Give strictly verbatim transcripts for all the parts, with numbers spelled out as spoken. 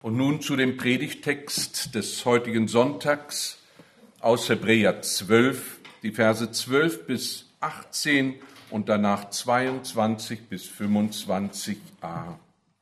Und nun zu dem Predigttext des heutigen Sonntags aus Hebräer zwölf, die Verse zwölf bis achtzehn und danach zweiundzwanzig bis fünfundzwanzig a.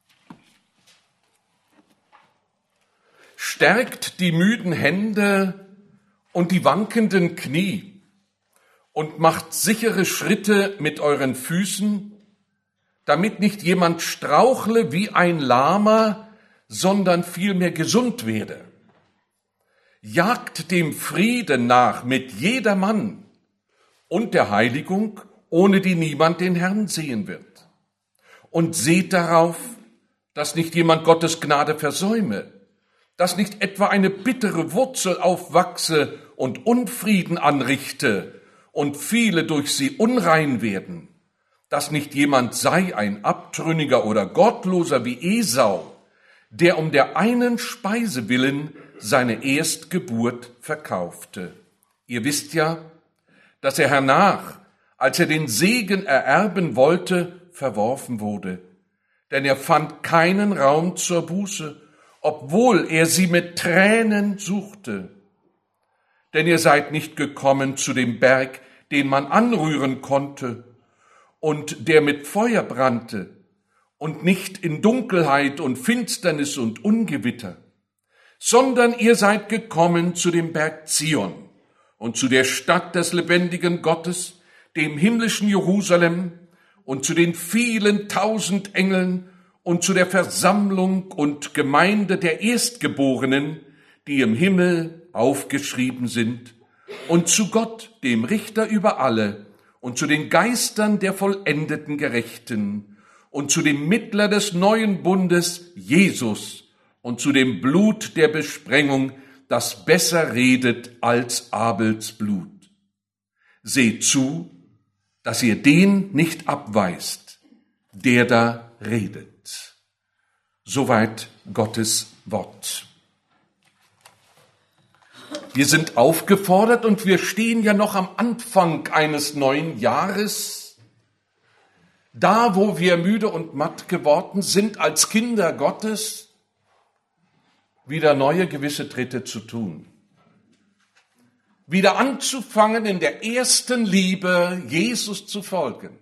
Stärkt die müden Hände und die wankenden Knie und macht sichere Schritte mit euren Füßen, damit nicht jemand strauchle wie ein Lahmer, sondern vielmehr gesund werde. Jagt dem Frieden nach mit jedermann und der Heiligung, ohne die niemand den Herrn sehen wird. Und seht darauf, dass nicht jemand Gottes Gnade versäume, dass nicht etwa eine bittere Wurzel aufwachse und Unfrieden anrichte und viele durch sie unrein werden, dass nicht jemand sei ein Abtrünniger oder Gottloser wie Esau, der um der einen Speise willen seine Erstgeburt verkaufte. Ihr wisst ja, dass er hernach, als er den Segen ererben wollte, verworfen wurde. Denn er fand keinen Raum zur Buße, obwohl er sie mit Tränen suchte. Denn ihr seid nicht gekommen zu dem Berg, den man anrühren konnte und der mit Feuer brannte, und nicht in Dunkelheit und Finsternis und Ungewitter, sondern ihr seid gekommen zu dem Berg Zion und zu der Stadt des lebendigen Gottes, dem himmlischen Jerusalem, und zu den vielen tausend Engeln und zu der Versammlung und Gemeinde der Erstgeborenen, die im Himmel aufgeschrieben sind, und zu Gott, dem Richter über alle, und zu den Geistern der vollendeten Gerechten, und zu dem Mittler des neuen Bundes, Jesus, und zu dem Blut der Besprengung, das besser redet als Abels Blut. Seht zu, dass ihr den nicht abweist, der da redet. Soweit Gottes Wort. Wir sind aufgefordert und wir stehen ja noch am Anfang eines neuen Jahres. Da, wo wir müde und matt geworden sind, als Kinder Gottes, wieder neue gewisse Tritte zu tun. Wieder anzufangen, in der ersten Liebe Jesus zu folgen.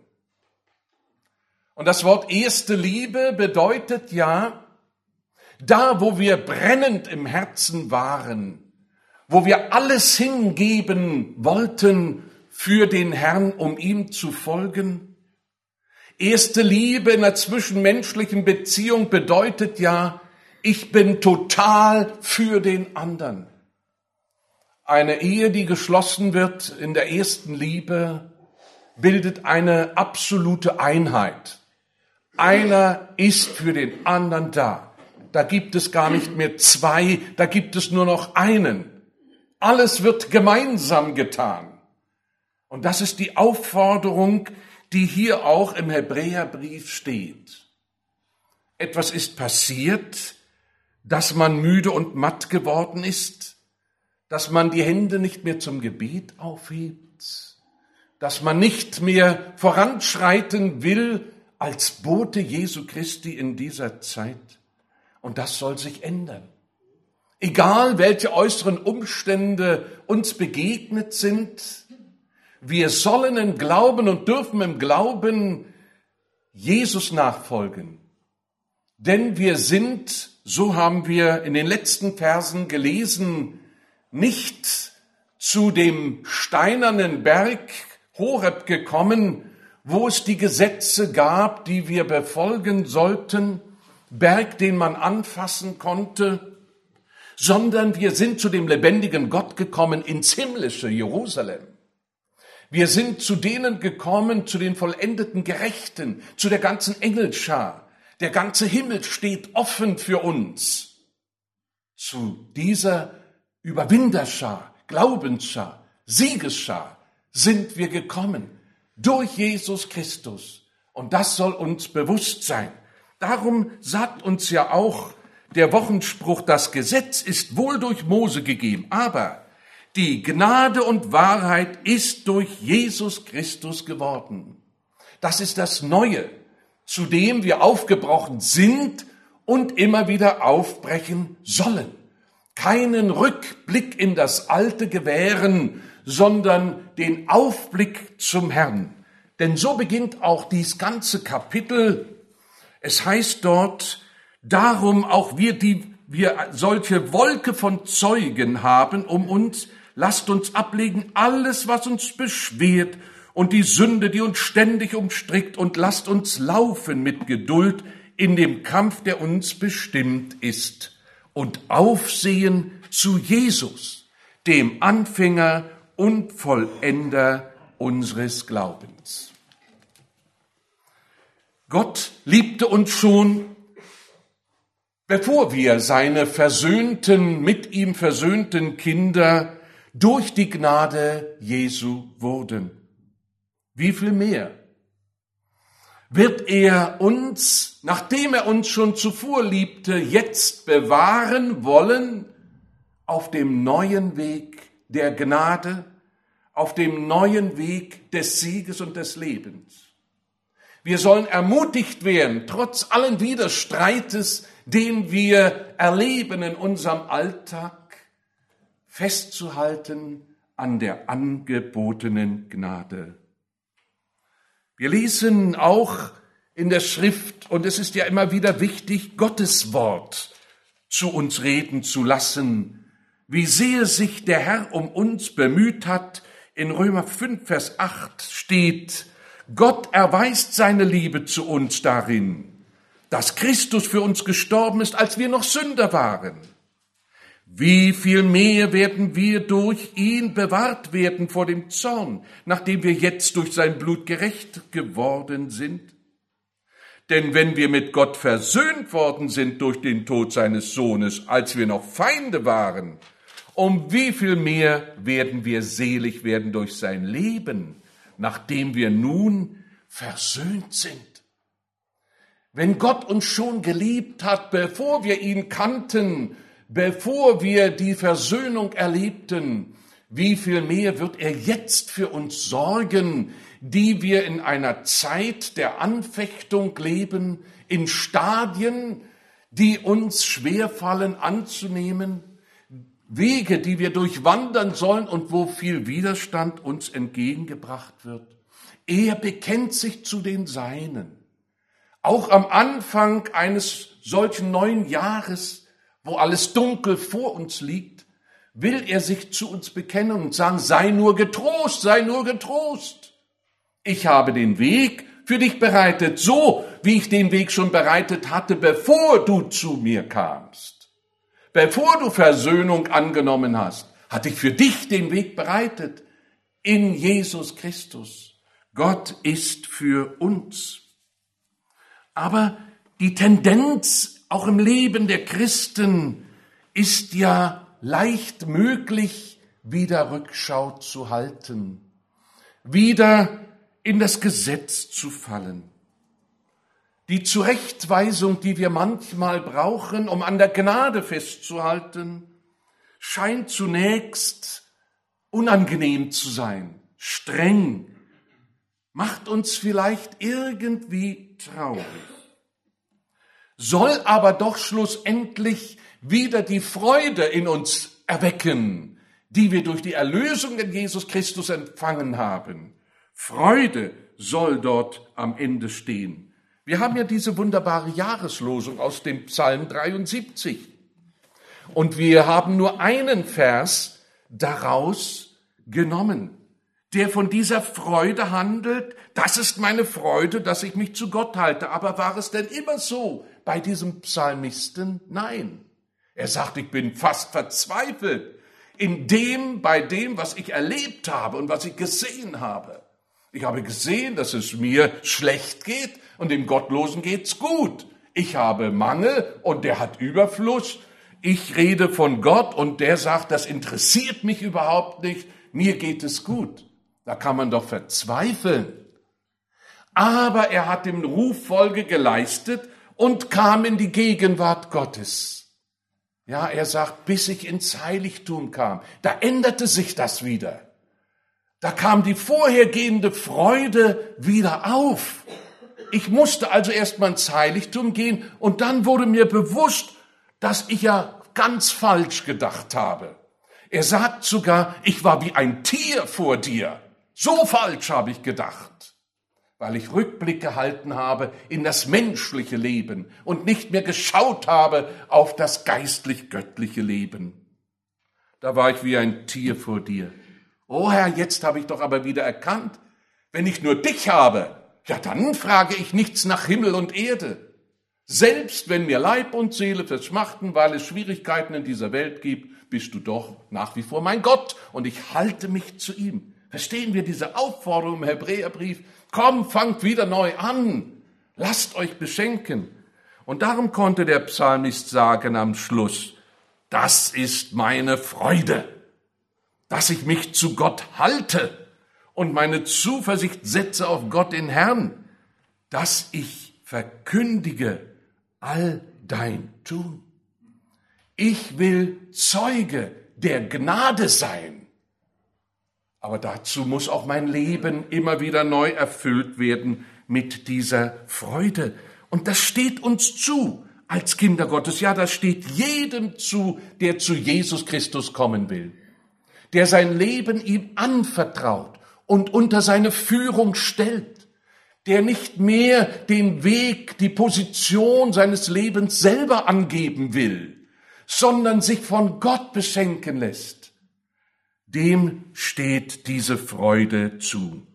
Und das Wort erste Liebe bedeutet ja, da, wo wir brennend im Herzen waren, wo wir alles hingeben wollten für den Herrn, um ihm zu folgen. Erste Liebe in einer zwischenmenschlichen Beziehung bedeutet ja, ich bin total für den anderen. Eine Ehe, die geschlossen wird in der ersten Liebe, bildet eine absolute Einheit. Einer ist für den anderen da. Da gibt es gar nicht mehr zwei, da gibt es nur noch einen. Alles wird gemeinsam getan. Und das ist die Aufforderung, die hier auch im Hebräerbrief steht. Etwas ist passiert, dass man müde und matt geworden ist, dass man die Hände nicht mehr zum Gebet aufhebt, dass man nicht mehr voranschreiten will als Bote Jesu Christi in dieser Zeit. Und das soll sich ändern. Egal, welche äußeren Umstände uns begegnet sind, wir sollen im Glauben und dürfen im Glauben Jesus nachfolgen. Denn wir sind, so haben wir in den letzten Versen gelesen, nicht zu dem steinernen Berg Horeb gekommen, wo es die Gesetze gab, die wir befolgen sollten, Berg, den man anfassen konnte, sondern wir sind zu dem lebendigen Gott gekommen ins himmlische Jerusalem. Wir sind zu denen gekommen, zu den vollendeten Gerechten, zu der ganzen Engelschar. Der ganze Himmel steht offen für uns. Zu dieser Überwinderschar, Glaubensschar, Siegesschar sind wir gekommen durch Jesus Christus. Und das soll uns bewusst sein. Darum sagt uns ja auch der Wochenspruch, das Gesetz ist wohl durch Mose gegeben, aber die Gnade und Wahrheit ist durch Jesus Christus geworden. Das ist das Neue, zu dem wir aufgebrochen sind und immer wieder aufbrechen sollen. Keinen Rückblick in das Alte gewähren, sondern den Aufblick zum Herrn. Denn so beginnt auch dies ganze Kapitel. Es heißt dort, darum auch wir, die wir solche Wolke von Zeugen haben um uns, lasst uns ablegen alles, was uns beschwert und die Sünde, die uns ständig umstrickt, und lasst uns laufen mit Geduld in dem Kampf, der uns bestimmt ist, und aufsehen zu Jesus, dem Anfänger und Vollender unseres Glaubens. Gott liebte uns schon, bevor wir seine versöhnten, mit ihm versöhnten Kinder durch die Gnade Jesu wurden. Wie viel mehr wird er uns, nachdem er uns schon zuvor liebte, jetzt bewahren wollen auf dem neuen Weg der Gnade, auf dem neuen Weg des Sieges und des Lebens. Wir sollen ermutigt werden, trotz allen Widerstreites, den wir erleben in unserem Alltag, festzuhalten an der angebotenen Gnade. Wir lesen auch in der Schrift, und es ist ja immer wieder wichtig, Gottes Wort zu uns reden zu lassen, wie sehr sich der Herr um uns bemüht hat. In Römer fünf, Vers acht steht, Gott erweist seine Liebe zu uns darin, dass Christus für uns gestorben ist, als wir noch Sünder waren. Wie viel mehr werden wir durch ihn bewahrt werden vor dem Zorn, nachdem wir jetzt durch sein Blut gerecht geworden sind? Denn wenn wir mit Gott versöhnt worden sind durch den Tod seines Sohnes, als wir noch Feinde waren, um wie viel mehr werden wir selig werden durch sein Leben, nachdem wir nun versöhnt sind? Wenn Gott uns schon geliebt hat, bevor wir ihn kannten, bevor wir die Versöhnung erlebten, wie viel mehr wird er jetzt für uns sorgen, die wir in einer Zeit der Anfechtung leben, in Stadien, die uns schwerfallen anzunehmen, Wege, die wir durchwandern sollen und wo viel Widerstand uns entgegengebracht wird. Er bekennt sich zu den Seinen. Auch am Anfang eines solchen neuen Jahres, wo alles dunkel vor uns liegt, will er sich zu uns bekennen und sagen, sei nur getrost, sei nur getrost. Ich habe den Weg für dich bereitet, so wie ich den Weg schon bereitet hatte, bevor du zu mir kamst. Bevor du Versöhnung angenommen hast, hatte ich für dich den Weg bereitet in Jesus Christus. Gott ist für uns. Aber die Tendenz auch im Leben der Christen ist ja leicht möglich, wieder Rückschau zu halten, wieder in das Gesetz zu fallen. Die Zurechtweisung, die wir manchmal brauchen, um an der Gnade festzuhalten, scheint zunächst unangenehm zu sein, streng, macht uns vielleicht irgendwie traurig, soll aber doch schlussendlich wieder die Freude in uns erwecken, die wir durch die Erlösung in Jesus Christus empfangen haben. Freude soll dort am Ende stehen. Wir haben ja diese wunderbare Jahreslosung aus dem Psalm dreiundsiebzig. Und wir haben nur einen Vers daraus genommen, der von dieser Freude handelt. Das ist meine Freude, dass ich mich zu Gott halte. Aber war es denn immer so bei diesem Psalmisten? Nein. Er sagt, ich bin fast verzweifelt in dem, bei dem, was ich erlebt habe und was ich gesehen habe. Ich habe gesehen, dass es mir schlecht geht und dem Gottlosen geht's gut. Ich habe Mangel und der hat Überfluss. Ich rede von Gott und der sagt, das interessiert mich überhaupt nicht. Mir geht es gut. Da kann man doch verzweifeln. Aber er hat dem Ruf Folge geleistet und kam in die Gegenwart Gottes. Ja, er sagt, bis ich ins Heiligtum kam. Da änderte sich das wieder. Da kam die vorhergehende Freude wieder auf. Ich musste also erst mal ins Heiligtum gehen und dann wurde mir bewusst, dass ich ja ganz falsch gedacht habe. Er sagt sogar, ich war wie ein Tier vor dir. So falsch habe ich gedacht, weil ich Rückblick gehalten habe in das menschliche Leben und nicht mehr geschaut habe auf das geistlich-göttliche Leben. Da war ich wie ein Tier vor dir. Oh Herr, jetzt habe ich doch aber wieder erkannt, wenn ich nur dich habe, ja, dann frage ich nichts nach Himmel und Erde. Selbst wenn mir Leib und Seele verschmachten, weil es Schwierigkeiten in dieser Welt gibt, bist du doch nach wie vor mein Gott und ich halte mich zu ihm. Verstehen wir diese Aufforderung im Hebräerbrief? Komm, fangt wieder neu an. Lasst euch beschenken. Und darum konnte der Psalmist sagen am Schluss, das ist meine Freude, dass ich mich zu Gott halte und meine Zuversicht setze auf Gott den Herrn, dass ich verkündige all dein Tun. Ich will Zeuge der Gnade sein. Aber dazu muss auch mein Leben immer wieder neu erfüllt werden mit dieser Freude. Und das steht uns zu als Kinder Gottes. Ja, das steht jedem zu, der zu Jesus Christus kommen will, der sein Leben ihm anvertraut und unter seine Führung stellt, der nicht mehr den Weg, die Position seines Lebens selber angeben will, sondern sich von Gott beschenken lässt. Dem steht diese Freude zu.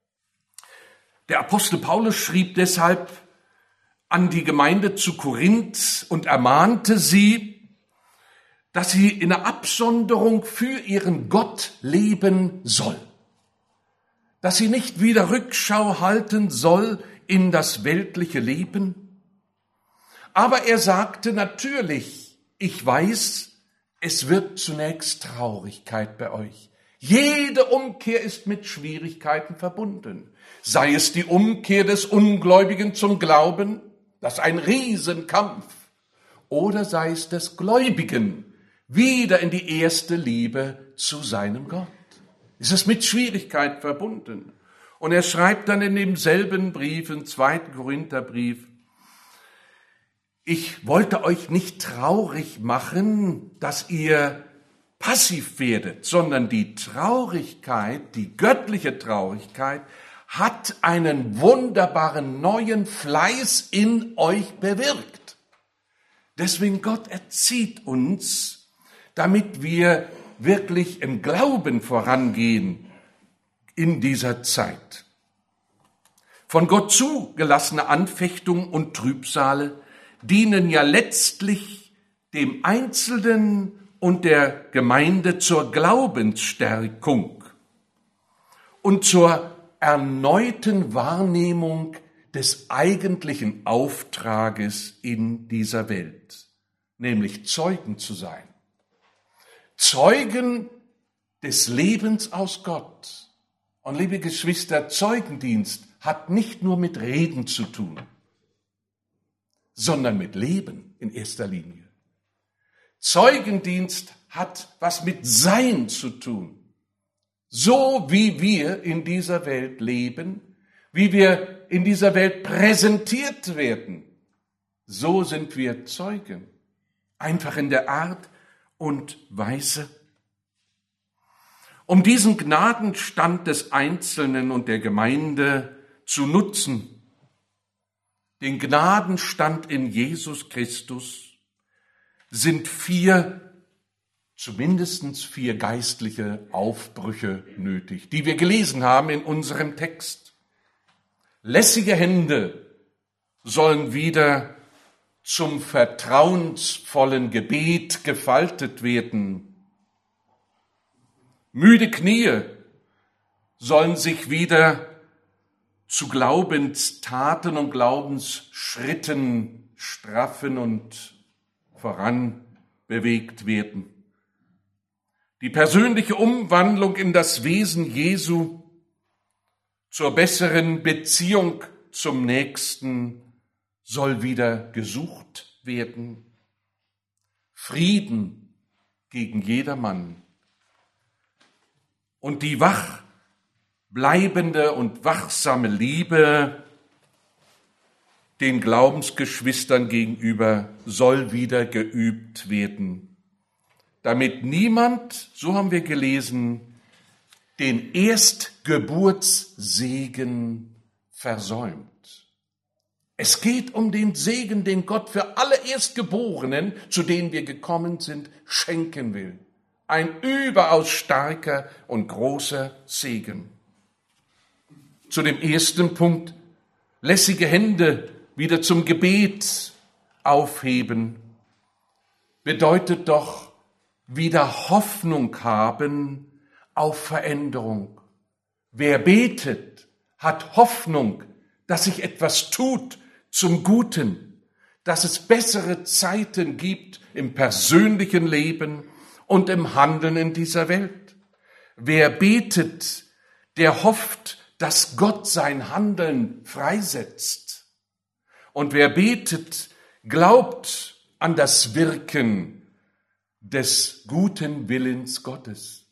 Der Apostel Paulus schrieb deshalb an die Gemeinde zu Korinth und ermahnte sie, dass sie in der Absonderung für ihren Gott leben soll. Dass sie nicht wieder Rückschau halten soll in das weltliche Leben. Aber er sagte natürlich, ich weiß, es wird zunächst Traurigkeit bei euch. Jede Umkehr ist mit Schwierigkeiten verbunden. Sei es die Umkehr des Ungläubigen zum Glauben, das ist ein Riesenkampf, oder sei es des Gläubigen, wieder in die erste Liebe zu seinem Gott. Es ist mit Schwierigkeit verbunden. Und er schreibt dann in demselben Brief, im zweiten Korintherbrief, ich wollte euch nicht traurig machen, dass ihr passiv werdet, sondern die Traurigkeit, die göttliche Traurigkeit, hat einen wunderbaren neuen Fleiß in euch bewirkt. Deswegen Gott erzieht uns, damit wir wirklich im Glauben vorangehen in dieser Zeit. Von Gott zugelassene Anfechtungen und Trübsale dienen ja letztlich dem Einzelnen und der Gemeinde zur Glaubensstärkung und zur erneuten Wahrnehmung des eigentlichen Auftrages in dieser Welt, nämlich Zeugen zu sein. Zeugen des Lebens aus Gott. Und liebe Geschwister, Zeugendienst hat nicht nur mit Reden zu tun, sondern mit Leben in erster Linie. Zeugendienst hat was mit Sein zu tun. So wie wir in dieser Welt leben, wie wir in dieser Welt präsentiert werden, so sind wir Zeugen. Einfach in der Art und Weise. Um diesen Gnadenstand des Einzelnen und der Gemeinde zu nutzen, den Gnadenstand in Jesus Christus, sind vier, zumindest vier geistliche Aufbrüche nötig, die wir gelesen haben in unserem Text. Lässige Hände sollen wieder zum vertrauensvollen Gebet gefaltet werden. Müde Knie sollen sich wieder zu Glaubenstaten und Glaubensschritten straffen und voran bewegt werden. Die persönliche Umwandlung in das Wesen Jesu zur besseren Beziehung zum Nächsten soll wieder gesucht werden. Frieden gegen jedermann. Und die wach bleibende und wachsame Liebe den Glaubensgeschwistern gegenüber soll wieder geübt werden, damit niemand, so haben wir gelesen, den Erstgeburtssegen versäumt. Es geht um den Segen, den Gott für alle Erstgeborenen, zu denen wir gekommen sind, schenken will. Ein überaus starker und großer Segen. Zu dem ersten Punkt, lässige Hände wieder zum Gebet aufheben, bedeutet doch wieder Hoffnung haben auf Veränderung. Wer betet, hat Hoffnung, dass sich etwas tut zum Guten, dass es bessere Zeiten gibt im persönlichen Leben und im Handeln in dieser Welt. Wer betet, der hofft, dass Gott sein Handeln freisetzt. Und wer betet, glaubt an das Wirken des guten Willens Gottes.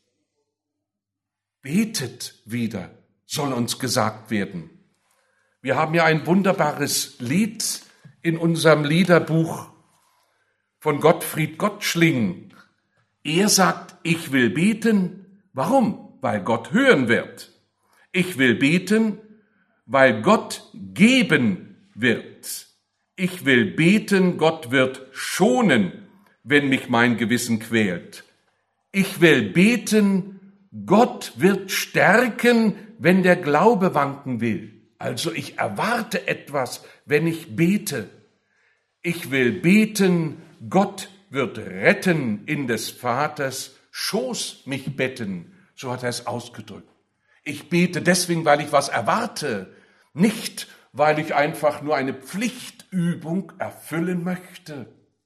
Betet wieder, soll uns gesagt werden. Wir haben ja ein wunderbares Lied in unserem Liederbuch von Gottfried Gottschling. Er sagt, ich will beten. Warum? Weil Gott hören wird. Ich will beten, weil Gott geben wird. Ich will beten, Gott wird schonen, wenn mich mein Gewissen quält. Ich will beten, Gott wird stärken, wenn der Glaube wanken will. Also ich erwarte etwas, wenn ich bete. Ich will beten, Gott wird retten, in des Vaters Schoß mich betten. So hat er es ausgedrückt. Ich bete deswegen, weil ich was erwarte, nicht weil ich einfach nur eine Pflichtübung erfüllen möchte.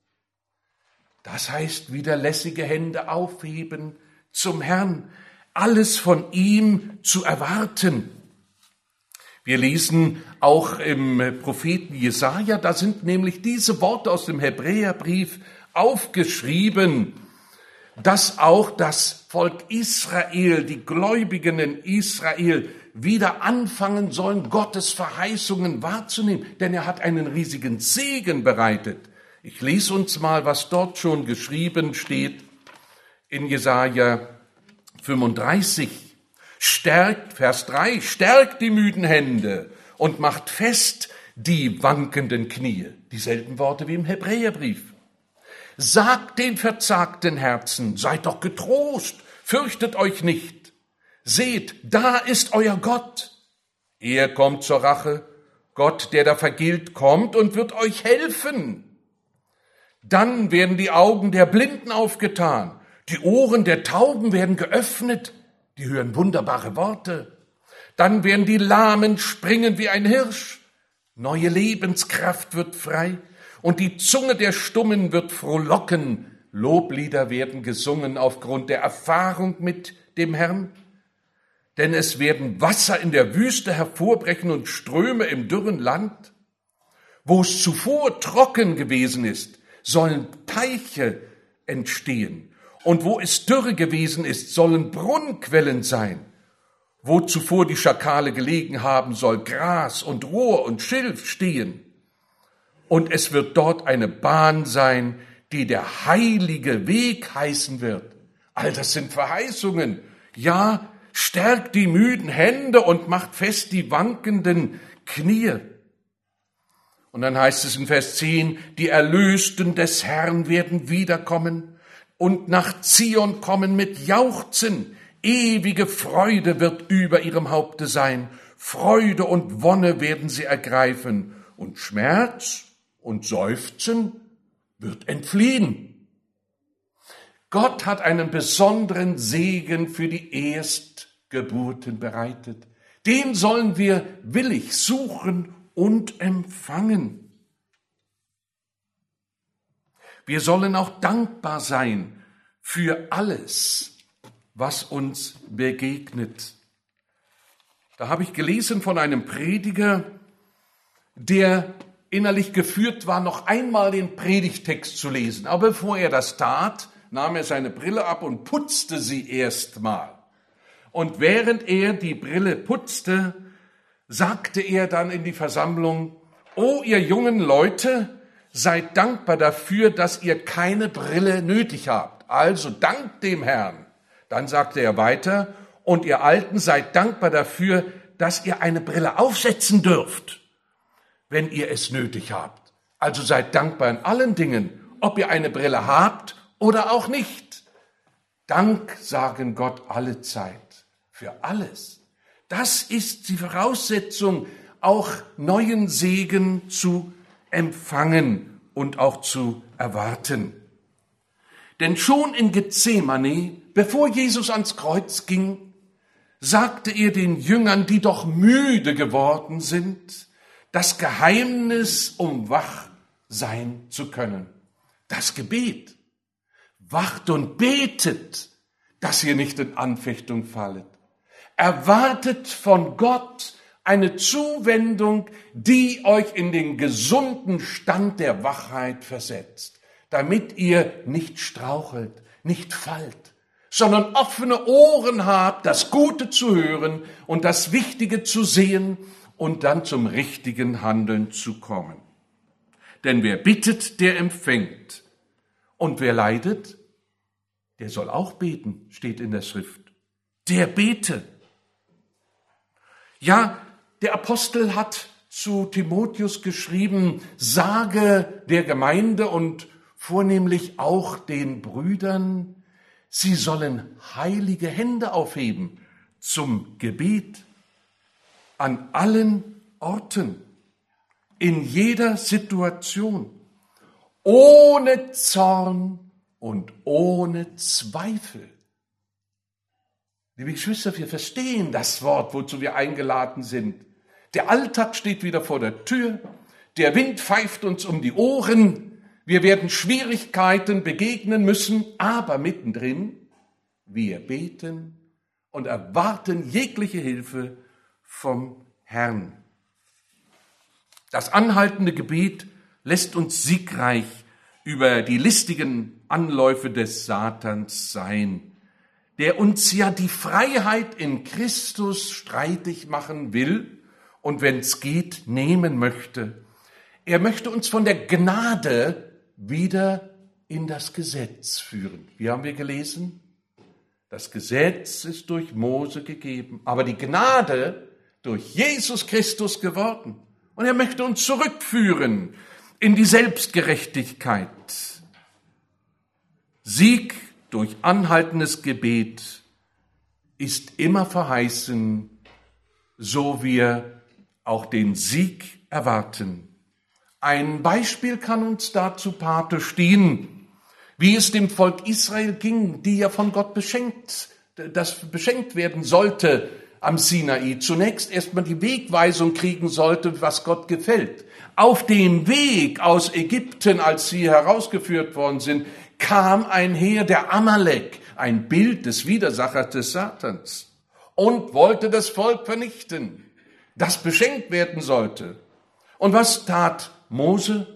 Das heißt, wieder lässige Hände aufheben zum Herrn, alles von ihm zu erwarten. Wir lesen auch im Propheten Jesaja, da sind nämlich diese Worte aus dem Hebräerbrief aufgeschrieben, dass auch das Volk Israel, die Gläubigen in Israel, wieder anfangen sollen, Gottes Verheißungen wahrzunehmen, denn er hat einen riesigen Segen bereitet. Ich lese uns mal, was dort schon geschrieben steht in Jesaja fünfunddreißig. Stärkt, Vers drei, stärkt die müden Hände und macht fest die wankenden Knie. Dieselben Worte wie im Hebräerbrief. Sagt den verzagten Herzen, seid doch getrost, fürchtet euch nicht. Seht, da ist euer Gott. Er kommt zur Rache. Gott, der da vergilt, kommt und wird euch helfen. Dann werden die Augen der Blinden aufgetan, die Ohren der Tauben werden geöffnet, die hören wunderbare Worte. Dann werden die Lahmen springen wie ein Hirsch, neue Lebenskraft wird frei und die Zunge der Stummen wird frohlocken. Loblieder werden gesungen aufgrund der Erfahrung mit dem Herrn. Denn es werden Wasser in der Wüste hervorbrechen und Ströme im dürren Land. Wo es zuvor trocken gewesen ist, sollen Teiche entstehen. Und wo es dürre gewesen ist, sollen Brunnenquellen sein. Wo zuvor die Schakale gelegen haben, soll Gras und Rohr und Schilf stehen. Und es wird dort eine Bahn sein, die der heilige Weg heißen wird. All das sind Verheißungen. Ja, stärkt die müden Hände und macht fest die wankenden Knie. Und dann heißt es in Vers zehn, die Erlösten des Herrn werden wiederkommen und nach Zion kommen mit Jauchzen. Ewige Freude wird über ihrem Haupte sein. Freude und Wonne werden sie ergreifen. Und Schmerz und Seufzen wird entfliehen. Gott hat einen besonderen Segen für die Erstgeburten bereitet. Den sollen wir willig suchen und empfangen. Wir sollen auch dankbar sein für alles, was uns begegnet. Da habe ich gelesen von einem Prediger, der innerlich geführt war, noch einmal den Predigtext zu lesen. Aber bevor er das tat, nahm er seine Brille ab und putzte sie erstmal. Und während er die Brille putzte, sagte er dann in die Versammlung, O ihr jungen Leute, seid dankbar dafür, dass ihr keine Brille nötig habt. Also dankt dem Herrn. Dann sagte er weiter, und ihr Alten, seid dankbar dafür, dass ihr eine Brille aufsetzen dürft, wenn ihr es nötig habt. Also seid dankbar in allen Dingen, ob ihr eine Brille habt oder auch nicht. Dank sagen Gott alle Zeit, für alles. Das ist die Voraussetzung, auch neuen Segen zu empfangen und auch zu erwarten. Denn schon in Gethsemane, bevor Jesus ans Kreuz ging, sagte er den Jüngern, die doch müde geworden sind, das Geheimnis, um wach sein zu können. Das Gebet. Wacht und betet, dass ihr nicht in Anfechtung fallet. Erwartet von Gott eine Zuwendung, die euch in den gesunden Stand der Wachheit versetzt, damit ihr nicht strauchelt, nicht fallt, sondern offene Ohren habt, das Gute zu hören und das Wichtige zu sehen und dann zum richtigen Handeln zu kommen. Denn wer bittet, der empfängt. Und wer leidet, der soll auch beten, steht in der Schrift. Der bete. Ja, der Apostel hat zu Timotheus geschrieben, sage der Gemeinde und vornehmlich auch den Brüdern, sie sollen heilige Hände aufheben zum Gebet an allen Orten, in jeder Situation, ohne Zorn und ohne Zweifel. Liebe Geschwister, wir verstehen das Wort, wozu wir eingeladen sind. Der Alltag steht wieder vor der Tür, der Wind pfeift uns um die Ohren, wir werden Schwierigkeiten begegnen müssen, aber mittendrin, wir beten und erwarten jegliche Hilfe vom Herrn. Das anhaltende Gebet lässt uns siegreich über die listigen Anläufe des Satans sein, der uns ja die Freiheit in Christus streitig machen will und wenn es geht, nehmen möchte. Er möchte uns von der Gnade wieder in das Gesetz führen. Wie haben wir gelesen? Das Gesetz ist durch Mose gegeben, aber die Gnade durch Jesus Christus geworden. Und er möchte uns zurückführen in die Selbstgerechtigkeit. Sieg durch anhaltendes Gebet ist immer verheißen, so wir auch den Sieg erwarten. Ein Beispiel kann uns dazu Pate stehen, wie es dem Volk Israel ging, die ja von Gott beschenkt, das beschenkt werden sollte am Sinai. Zunächst erstmal die Wegweisung kriegen sollte, was Gott gefällt. Auf dem Weg aus Ägypten, als sie herausgeführt worden sind, kam ein Heer der Amalek, ein Bild des Widersachers des Satans, und wollte das Volk vernichten, das beschenkt werden sollte. Und was tat Mose?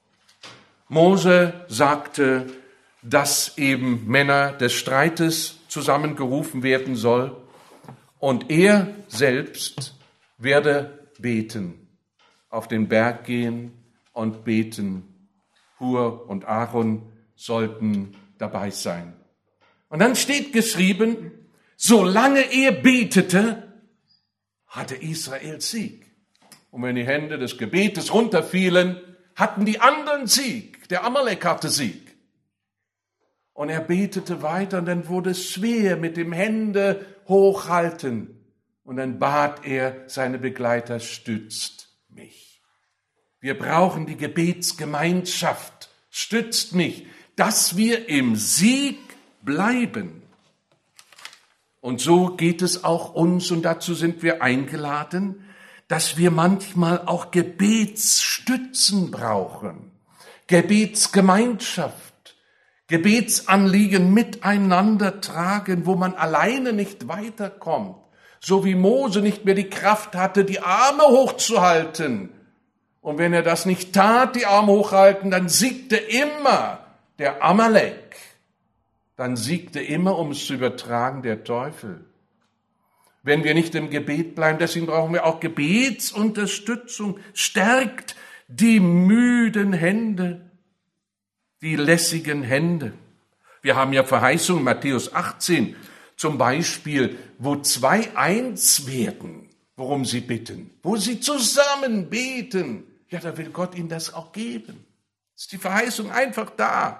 Mose sagte, dass eben Männer des Streites zusammengerufen werden soll und er selbst werde beten, auf den Berg gehen und beten. Hur und Aaron sollten dabei sein. Und dann steht geschrieben, solange er betete, hatte Israel Sieg. Und wenn die Hände des Gebetes runterfielen, hatten die anderen Sieg. Der Amalek hatte Sieg. Und er betete weiter und dann wurde es schwer mit dem Hände hochhalten. Und dann bat er seine Begleiter, stützt mich. Wir brauchen die Gebetsgemeinschaft. Stützt mich, dass wir im Sieg bleiben. Und so geht es auch uns, und dazu sind wir eingeladen, dass wir manchmal auch Gebetsstützen brauchen, Gebetsgemeinschaft, Gebetsanliegen miteinander tragen, wo man alleine nicht weiterkommt, so wie Mose nicht mehr die Kraft hatte, die Arme hochzuhalten. Und wenn er das nicht tat, die Arme hochhalten, dann siegte immer der Amalek, dann siegte immer, um es zu übertragen, der Teufel. wenn wir nicht im Gebet bleiben. Deswegen brauchen wir auch Gebetsunterstützung. Stärkt die müden Hände, die lässigen Hände. Wir haben ja Verheißungen, Matthäus achtzehn zum Beispiel, wo zwei eins werden, worum sie bitten, wo sie zusammen beten. Ja, da will Gott ihnen das auch geben. Ist die Verheißung einfach da.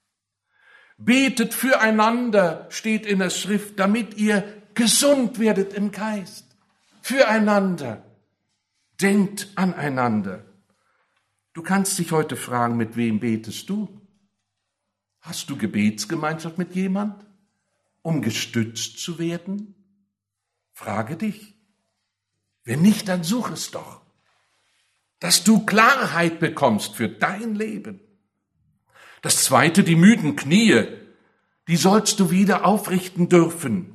Betet füreinander, steht in der Schrift, damit ihr gesund werdet im Geist. Füreinander. Denkt aneinander. Du kannst dich heute fragen, mit wem betest du? Hast du Gebetsgemeinschaft mit jemand, um gestützt zu werden? Frage dich. Wenn nicht, dann such es doch, dass du Klarheit bekommst für dein Leben. Das Zweite, die müden Knie, die sollst du wieder aufrichten dürfen.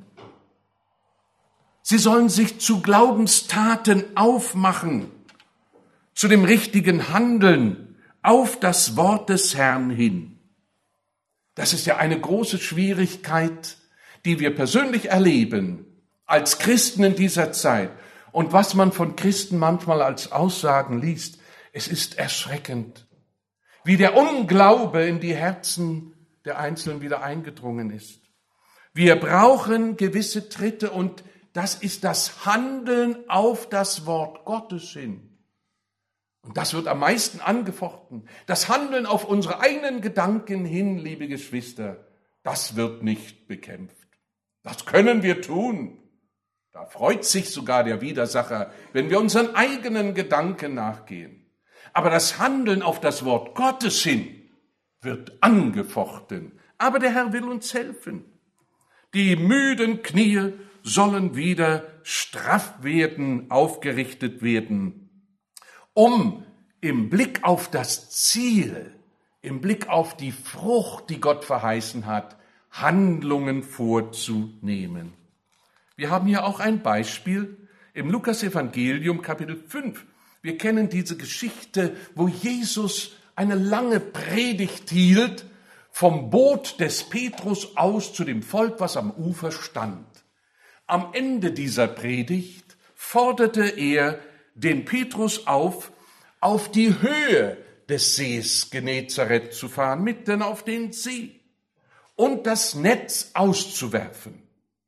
Sie sollen sich zu Glaubenstaten aufmachen, zu dem richtigen Handeln, auf das Wort des Herrn hin. Das ist ja eine große Schwierigkeit, die wir persönlich erleben, als Christen in dieser Zeit. Und was man von Christen manchmal als Aussagen liest, es ist erschreckend, wie der Unglaube in die Herzen der Einzelnen wieder eingedrungen ist. Wir brauchen gewisse Tritte und das ist das Handeln auf das Wort Gottes hin. Und das wird am meisten angefochten. Das Handeln auf unsere eigenen Gedanken hin, liebe Geschwister, das wird nicht bekämpft. Das können wir tun. Da freut sich sogar der Widersacher, wenn wir unseren eigenen Gedanken nachgehen. Aber das Handeln auf das Wort Gottes hin wird angefochten. Aber der Herr will uns helfen. Die müden Knie sollen wieder straff werden, aufgerichtet werden, um im Blick auf das Ziel, im Blick auf die Frucht, die Gott verheißen hat, Handlungen vorzunehmen. Wir haben hier auch ein Beispiel im Lukas-Evangelium, Kapitel fünf. Wir kennen diese Geschichte, wo Jesus eine lange Predigt hielt, vom Boot des Petrus aus zu dem Volk, was am Ufer stand. Am Ende dieser Predigt forderte er den Petrus auf, auf die Höhe des Sees Genezareth zu fahren, mitten auf den See und das Netz auszuwerfen.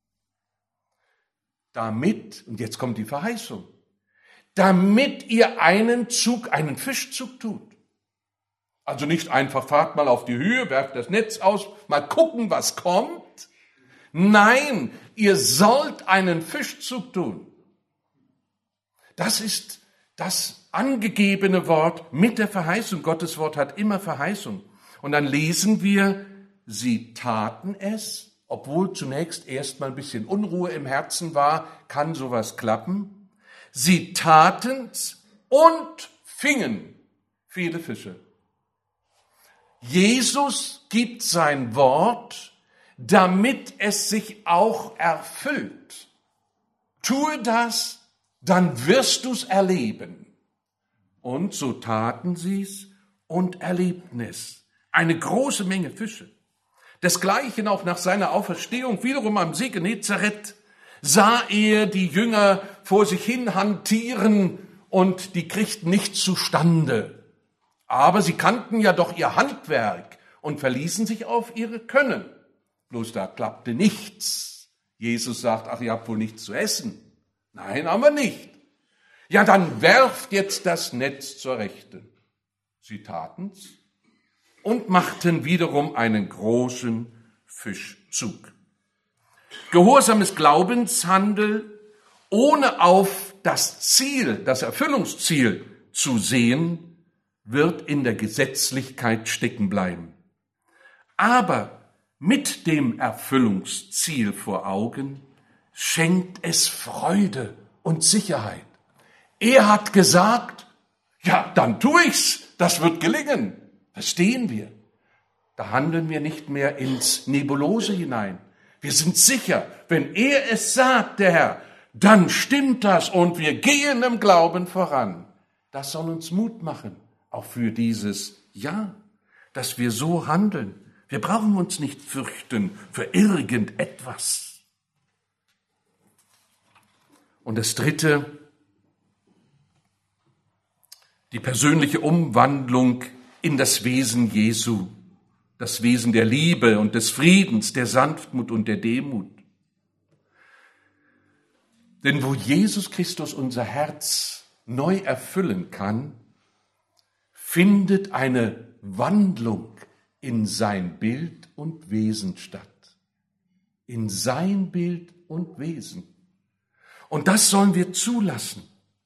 Damit, und jetzt kommt die Verheißung, damit ihr einen Zug, einen Fischzug tut. Also nicht einfach fahrt mal auf die Höhe, werft das Netz aus, mal gucken, was kommt. Nein, ihr sollt einen Fischzug tun. Das ist das angegebene Wort mit der Verheißung. Gottes Wort hat immer Verheißung. Und dann lesen wir, sie taten es, obwohl zunächst erst mal ein bisschen Unruhe im Herzen war, kann sowas klappen. Sie taten's und fingen viele Fische. Jesus gibt sein Wort, damit es sich auch erfüllt. Tue das, dann wirst du's erleben. Und so taten sie's und erlebten es. Eine große Menge Fische. Desgleichen auch nach seiner Auferstehung, wiederum am See Genezareth, sah er die Jünger vor sich hin hantieren und die kriegten nichts zustande. Aber sie kannten ja doch ihr Handwerk und verließen sich auf ihre Können. Bloß da klappte nichts. Jesus sagt, ach, ihr habt wohl nichts zu essen. Nein, haben wir nicht. Ja, dann werft jetzt das Netz zur Rechten. Sie taten's und machten wiederum einen großen Fischzug. Gehorsames Glaubenshandel, ohne auf das Ziel, das Erfüllungsziel zu sehen, wird in der Gesetzlichkeit stecken bleiben. Aber mit dem Erfüllungsziel vor Augen schenkt es Freude und Sicherheit. Er hat gesagt, ja, dann tu ich's, das wird gelingen. Verstehen wir? Da handeln wir nicht mehr ins Nebulose hinein. Wir sind sicher, wenn er es sagt, der Herr, dann stimmt das und wir gehen im Glauben voran. Das soll uns Mut machen, auch für dieses Ja, dass wir so handeln. Wir brauchen uns nicht fürchten für irgendetwas. Und das Dritte, die persönliche Umwandlung in das Wesen Jesu, das Wesen der Liebe und des Friedens, der Sanftmut und der Demut. Denn wo Jesus Christus unser Herz neu erfüllen kann, findet eine Wandlung in sein Bild und Wesen statt. In sein Bild und Wesen. Und das sollen wir zulassen.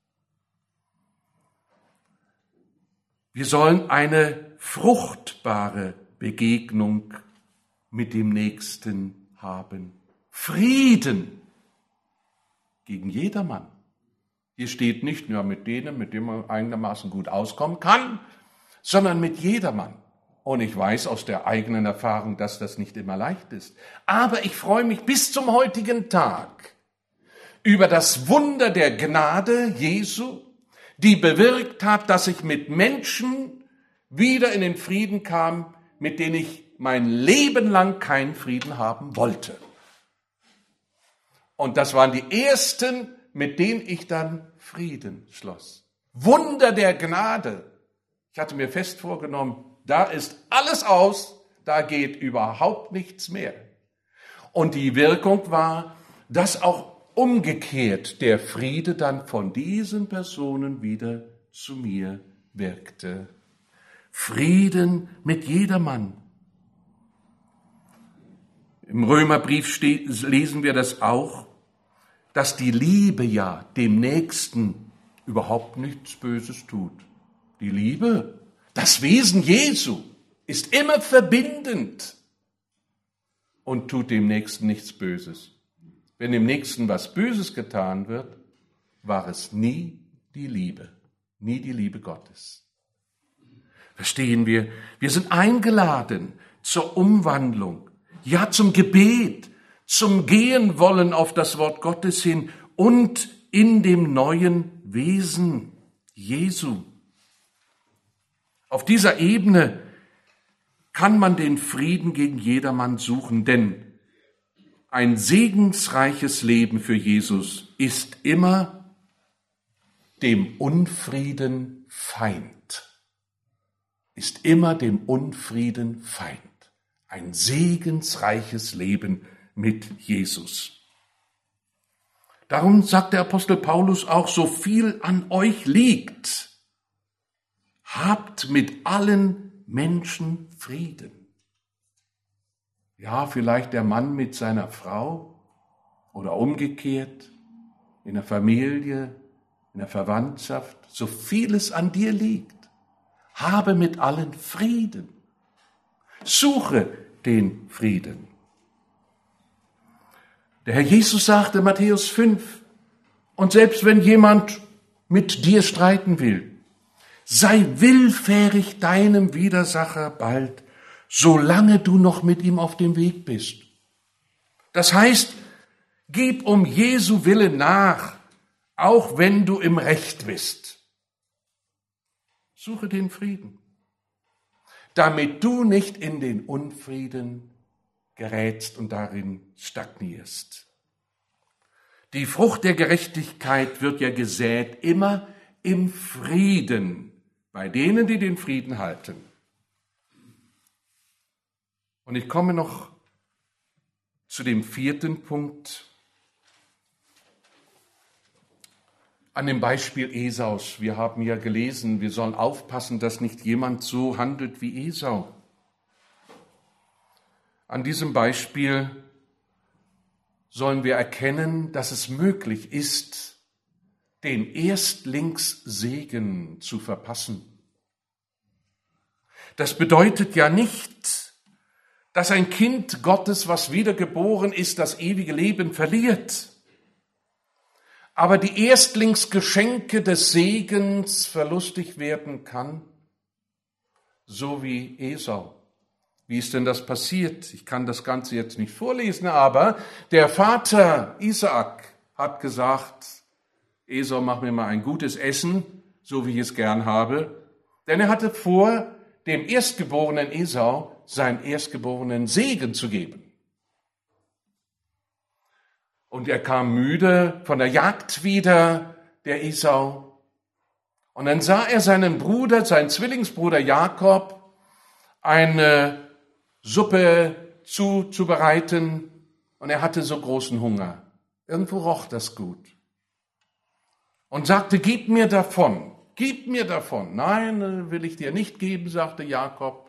Wir sollen eine fruchtbare Begegnung mit dem Nächsten haben. Frieden gegen jedermann. Hier steht nicht nur mit denen, mit denen man einigermaßen gut auskommen kann, sondern mit jedermann. Und ich weiß aus der eigenen Erfahrung, dass das nicht immer leicht ist. Aber ich freue mich bis zum heutigen Tag über das Wunder der Gnade Jesu, die bewirkt hat, dass ich mit Menschen wieder in den Frieden kam, mit denen ich mein Leben lang keinen Frieden haben wollte. Und das waren die ersten, mit denen ich dann Frieden schloss. Wunder der Gnade. Ich hatte mir fest vorgenommen, da ist alles aus, da geht überhaupt nichts mehr. Und die Wirkung war, dass auch umgekehrt der Friede dann von diesen Personen wieder zu mir wirkte. Frieden mit jedermann. Im Römerbrief steht, lesen wir das auch, dass die Liebe ja dem Nächsten überhaupt nichts Böses tut. Die Liebe, das Wesen Jesu, ist immer verbindend und tut dem Nächsten nichts Böses. Wenn dem Nächsten was Böses getan wird, war es nie die Liebe, nie die Liebe Gottes. Verstehen wir? Wir sind eingeladen zur Umwandlung, ja zum Gebet, zum Gehen wollen auf das Wort Gottes hin und in dem neuen Wesen Jesu. Auf dieser Ebene kann man den Frieden gegen jedermann suchen, denn ein segensreiches Leben für Jesus ist immer dem Unfrieden Feind. Ist immer dem Unfrieden Feind. Ein segensreiches Leben mit Jesus. Darum sagt der Apostel Paulus auch, so viel an euch liegt, habt mit allen Menschen Frieden. Ja, vielleicht der Mann mit seiner Frau oder umgekehrt, in der Familie, in der Verwandtschaft, so vieles an dir liegt. Habe mit allen Frieden. Suche den Frieden. Der Herr Jesus sagte, Matthäus fünf, und selbst wenn jemand mit dir streiten will, sei willfährig deinem Widersacher bald, solange du noch mit ihm auf dem Weg bist. Das heißt, gib um Jesu Willen nach, auch wenn du im Recht bist. Suche den Frieden, damit du nicht in den Unfrieden gerätst und darin stagnierst. Die Frucht der Gerechtigkeit wird ja gesät immer im Frieden, bei denen, die den Frieden halten. Und ich komme noch zu dem vierten Punkt, an dem Beispiel Esaus. Wir haben ja gelesen, wir sollen aufpassen, dass nicht jemand so handelt wie Esau. An diesem Beispiel sollen wir erkennen, dass es möglich ist, den Erstlingssegen zu verpassen. Das bedeutet ja nicht, dass ein Kind Gottes, was wiedergeboren ist, das ewige Leben verliert. Aber die Erstlingsgeschenke des Segens verlustig werden kann, so wie Esau. Wie ist denn das passiert? Ich kann das Ganze jetzt nicht vorlesen, aber der Vater Isaak hat gesagt, Esau, mach mir mal ein gutes Essen, so wie ich es gern habe. Denn er hatte vor, dem erstgeborenen Esau seinen erstgeborenen Segen zu geben. Und er kam müde von der Jagd wieder, der Esau. Und dann sah er seinen Bruder, seinen Zwillingsbruder Jakob, eine Suppe zuzubereiten. Und er hatte so großen Hunger. Irgendwo roch das gut. Und sagte, gib mir davon, gib mir davon. Nein, will ich dir nicht geben, sagte Jakob.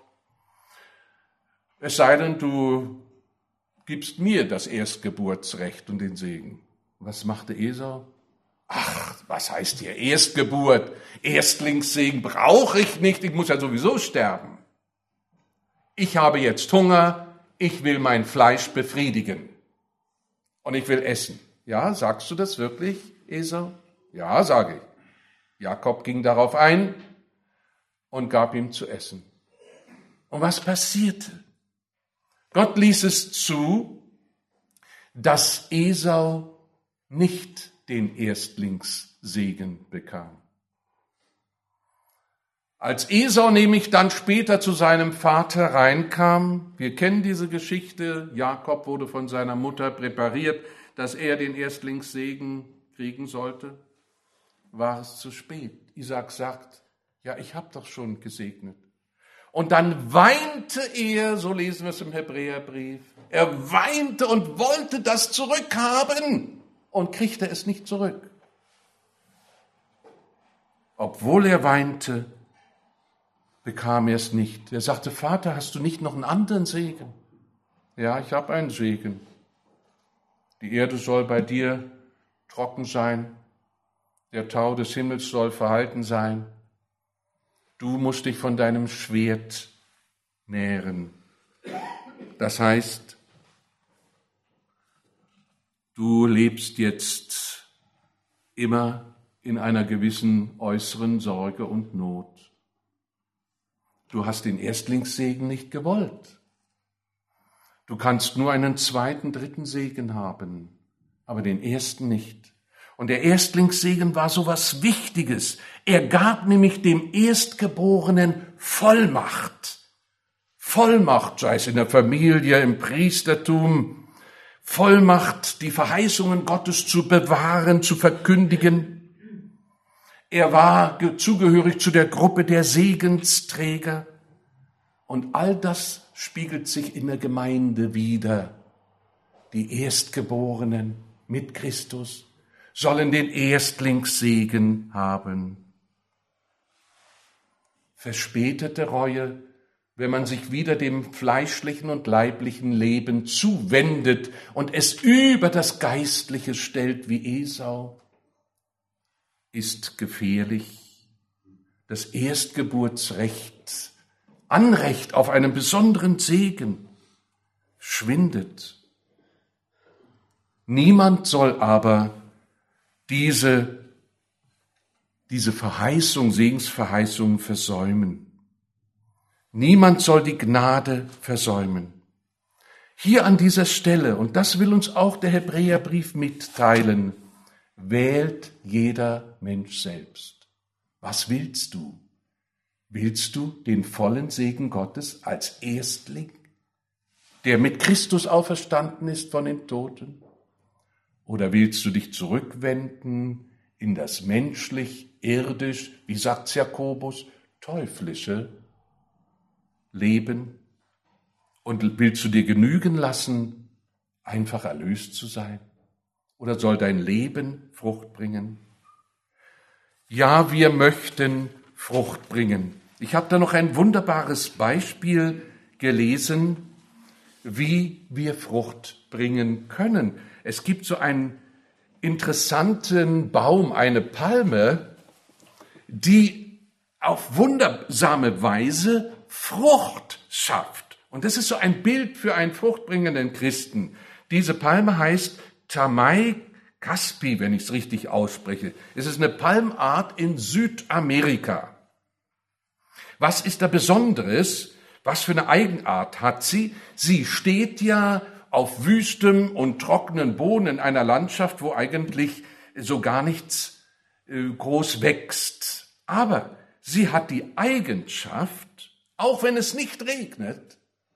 Es sei denn, du gibst mir das Erstgeburtsrecht und den Segen. Was machte Esau? Ach, was heißt hier Erstgeburt? Erstlingssegen brauche ich nicht, ich muss ja sowieso sterben. Ich habe jetzt Hunger, ich will mein Fleisch befriedigen. Und ich will essen. Ja, sagst du das wirklich, Esau? Ja, sage ich. Jakob ging darauf ein und gab ihm zu essen. Und was passierte? Gott ließ es zu, dass Esau nicht den Erstlingssegen bekam. Als Esau nämlich dann später zu seinem Vater reinkam, wir kennen diese Geschichte, Jakob wurde von seiner Mutter präpariert, dass er den Erstlingssegen kriegen sollte, war es zu spät. Isaac sagt, ja, ich habe doch schon gesegnet. Und dann weinte er, so lesen wir es im Hebräerbrief, er weinte und wollte das zurückhaben und kriegte es nicht zurück. Obwohl er weinte, bekam er es nicht. Er sagte, Vater, hast du nicht noch einen anderen Segen? Ja, ich habe einen Segen. Die Erde soll bei dir trocken sein, der Tau des Himmels soll verhalten sein. Du musst dich von deinem Schwert nähren. Das heißt, du lebst jetzt immer in einer gewissen äußeren Sorge und Not. Du hast den Erstlingssegen nicht gewollt. Du kannst nur einen zweiten, dritten Segen haben, aber den ersten nicht. Und der Erstlingssegen war so was Wichtiges. Er gab nämlich dem Erstgeborenen Vollmacht. Vollmacht, sei es in der Familie, im Priestertum, Vollmacht, die Verheißungen Gottes zu bewahren, zu verkündigen. Er war zugehörig zu der Gruppe der Segensträger. Und all das spiegelt sich in der Gemeinde wider. Die Erstgeborenen mit Christus sollen den Erstlingssegen haben. Verspätete Reue, wenn man sich wieder dem fleischlichen und leiblichen Leben zuwendet und es über das Geistliche stellt wie Esau, ist gefährlich. Das Erstgeburtsrecht, Anrecht auf einen besonderen Segen, schwindet. Niemand soll aber diese, diese Verheißung, Segensverheißung versäumen. Niemand soll die Gnade versäumen. Hier an dieser Stelle, und das will uns auch der Hebräerbrief mitteilen, wählt jeder Mensch selbst. Was willst du? Willst du den vollen Segen Gottes als Erstling, der mit Christus auferstanden ist von den Toten? Oder willst du dich zurückwenden in das menschlich, irdisch, wie sagt Jakobus, teuflische Leben? Und willst du dir genügen lassen, einfach erlöst zu sein? Oder soll dein Leben Frucht bringen? Ja, wir möchten Frucht bringen. Ich habe da noch ein wunderbares Beispiel gelesen, wie wir Frucht bringen können. Es gibt so einen interessanten Baum, eine Palme, die auf wundersame Weise Frucht schafft. Und das ist so ein Bild für einen fruchtbringenden Christen. Diese Palme heißt Tamai Caspi, wenn ich es richtig ausspreche. Es ist eine Palmart in Südamerika. Was ist da Besonderes? Was für eine Eigenart hat sie? Sie steht ja auf wüstem und trockenen Boden in einer Landschaft, wo eigentlich so gar nichts äh, groß wächst. Aber sie hat die Eigenschaft, auch wenn es nicht regnet,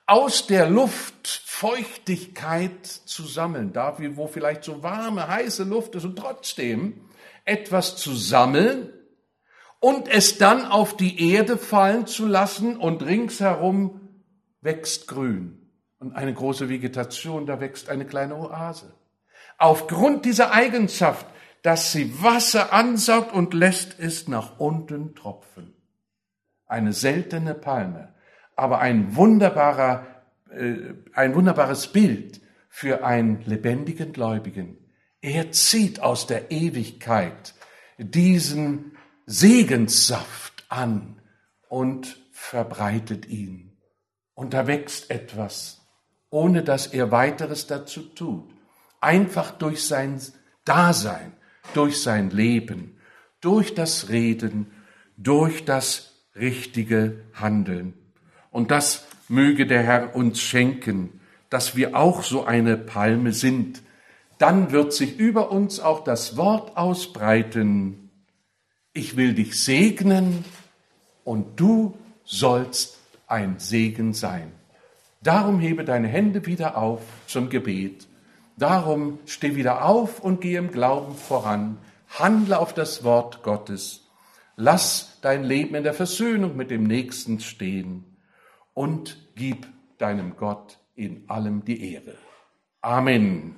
aus der Luft Feuchtigkeit zu sammeln, da wo vielleicht so warme, heiße Luft ist und trotzdem etwas zu sammeln und es dann auf die Erde fallen zu lassen und ringsherum wächst Grün und eine große Vegetation, da wächst eine kleine Oase. Aufgrund dieser Eigenschaft, dass sie Wasser ansaugt und lässt es nach unten tropfen. Eine seltene Palme, aber ein wunderbarer, äh, ein wunderbares Bild für einen lebendigen Gläubigen. Er zieht aus der Ewigkeit diesen Segenssaft an und verbreitet ihn. Und da wächst etwas, ohne dass er weiteres dazu tut. Einfach durch sein Dasein, durch sein Leben, durch das Reden, durch das richtige Handeln. Und das möge der Herr uns schenken, dass wir auch so eine Palme sind. Dann wird sich über uns auch das Wort ausbreiten: Ich will dich segnen und du sollst ein Segen sein. Darum hebe deine Hände wieder auf zum Gebet. Darum steh wieder auf und geh im Glauben voran. Handle auf das Wort Gottes. Lass dein Leben in der Versöhnung mit dem Nächsten stehen und gib deinem Gott in allem die Ehre. Amen.